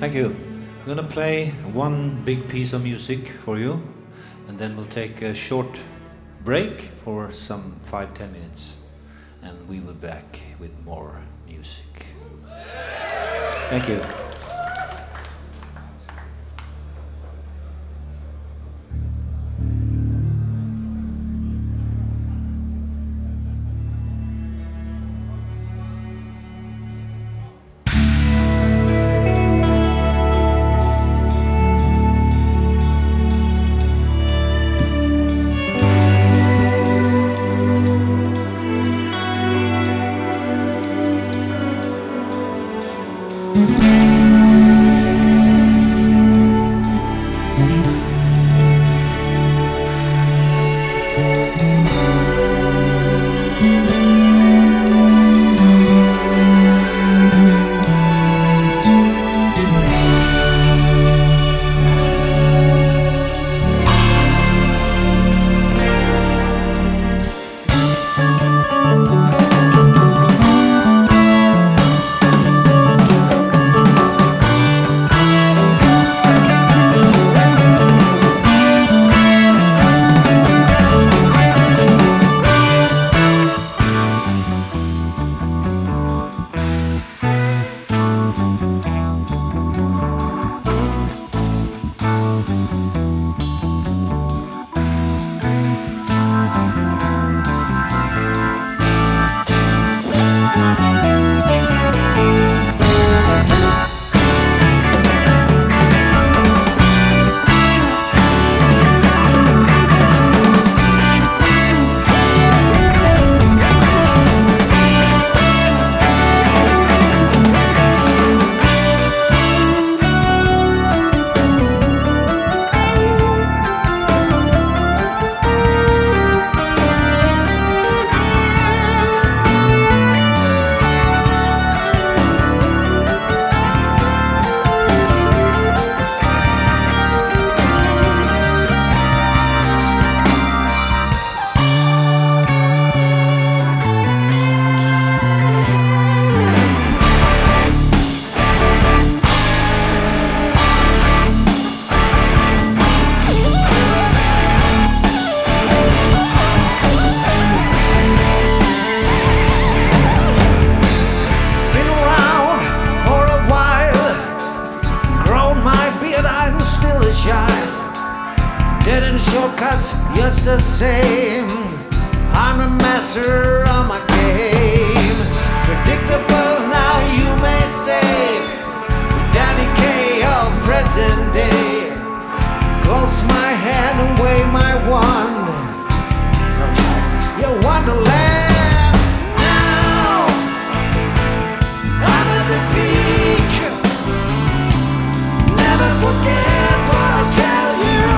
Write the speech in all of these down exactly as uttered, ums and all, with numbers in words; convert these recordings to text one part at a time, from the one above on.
Thank you. I'm gonna play one big piece of music for you, and then we'll take a short break for some five, ten minutes, and we will be back with more music. Thank you. Shortcuts just the same. I'm a master of my game. Predictable now you may say. Danny Kaye of present day. Close my hand and wave my wand. Your wonderland. Now I'm at the peak. Never forget what I tell you.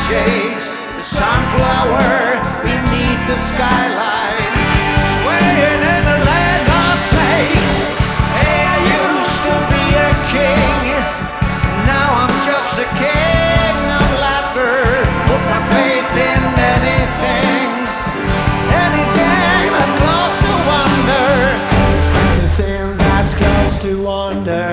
shades, the sunflower beneath the skyline, swaying in the land of snakes. Hey, I used to be a king, now I'm just a king of laughter. Put my faith in anything, anything that's close to wonder, anything that's close to wonder.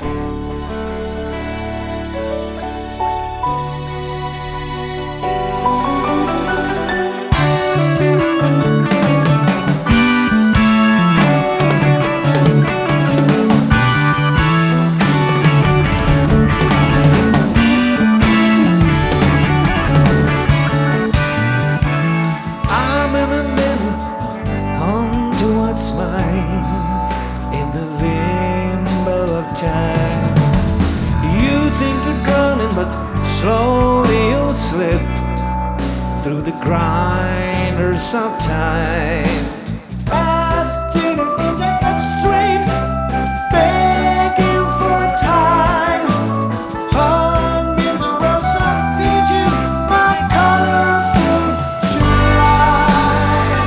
What's mine in the limbo of time? You think you're drowning, but slowly you'll slip through the grinders of time. Rafting into upstreams, begging for a time. Hung in the rose of Fiji, my colorful shrine.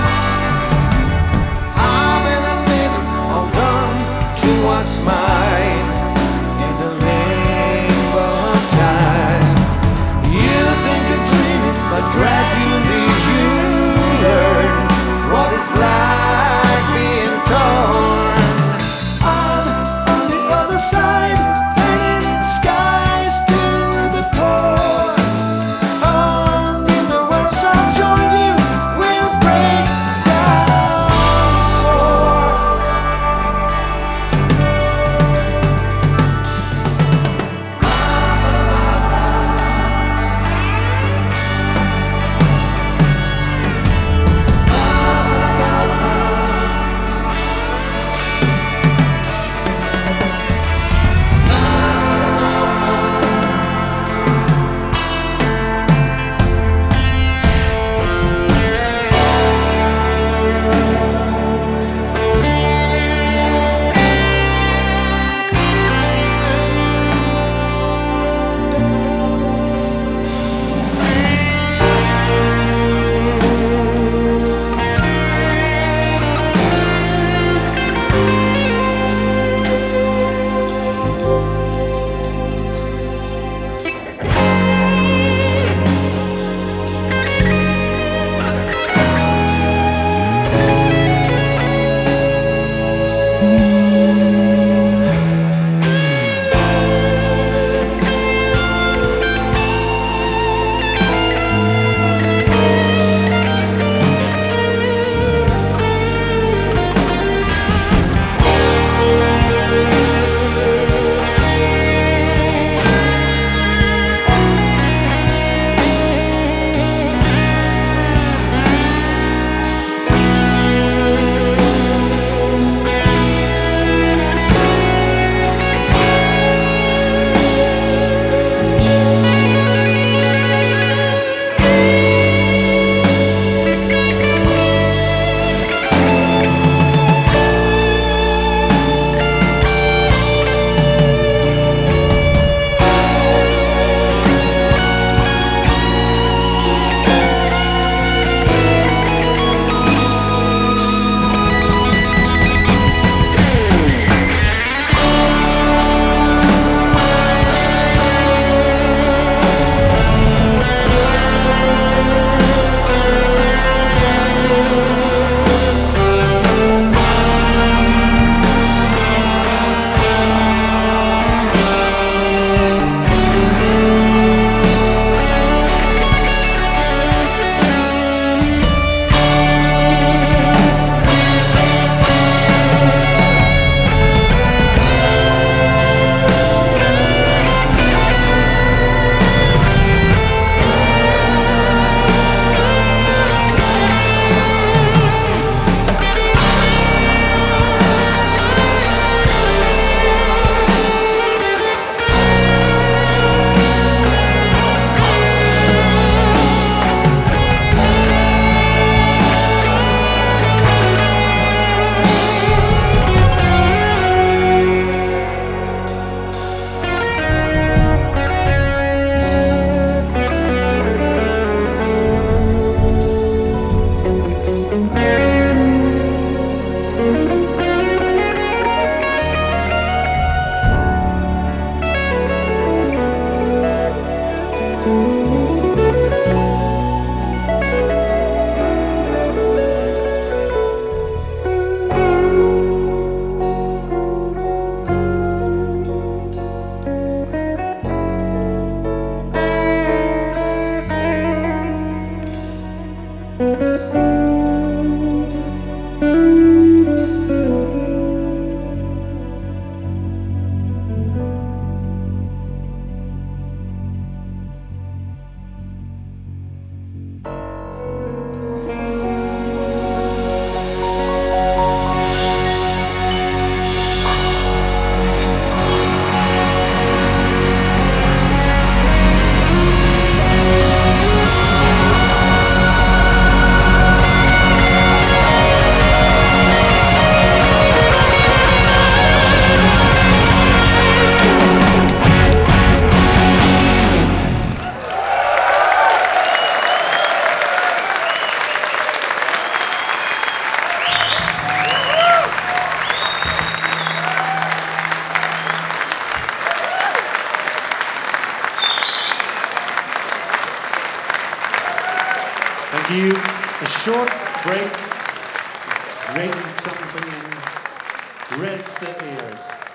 What's mine in the limbo of time? You think you're dreaming, but gradually you learn what is Thank you. A short break. Drink something and rest the ears.